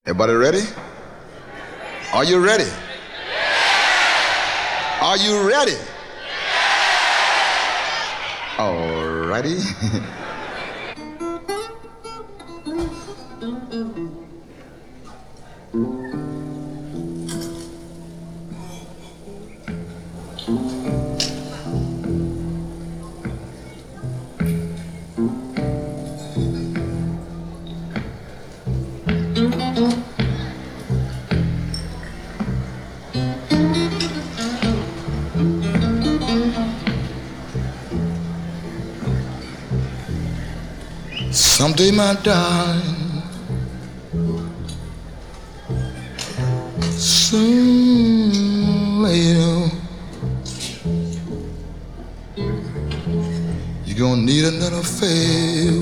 Everybody ready? Are you ready? Are you ready? All righty. Someday, my darling, soon later, you're gonna need another farewell.